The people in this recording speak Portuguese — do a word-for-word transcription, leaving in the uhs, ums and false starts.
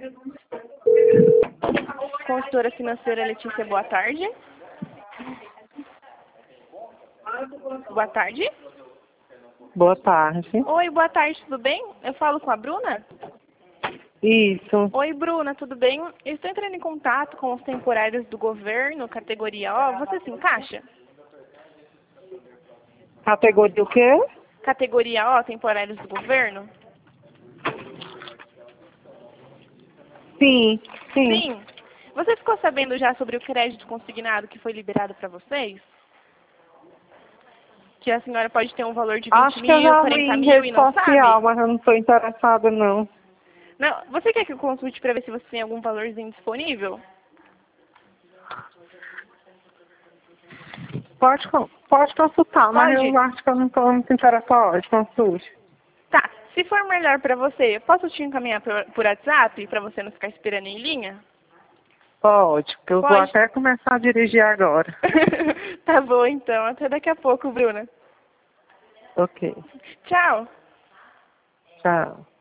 Consultora financeira Letícia, boa tarde. Boa tarde. Boa tarde. Oi, boa tarde, tudo bem? Eu falo com a Bruna? Isso. Oi, Bruna, tudo bem? Eu estou entrando em contato com os temporários do governo, categoria O. Você se encaixa? Categoria o quê? Categoria O, temporários do governo? Sim, sim. Sim. Você ficou sabendo já sobre o crédito consignado que foi liberado para vocês? Que a senhora pode ter um valor de vinte Acho que eu mil, já vi quarenta em mil rede e não social, sabe? mas eu não estou interessada, não. Não, você quer que eu consulte para ver se você tem algum valorzinho disponível? Pode, con- pode consultar, mas Pode? eu acho que eu não estou muito interessada. Consulte. Tá. Se for melhor para você, eu posso te encaminhar por, por WhatsApp para você não ficar esperando em linha? Pode, porque eu vou Pode? até começar a dirigir agora. Tá bom, então. Até daqui a pouco, Bruna. Ok. Tchau. Tchau.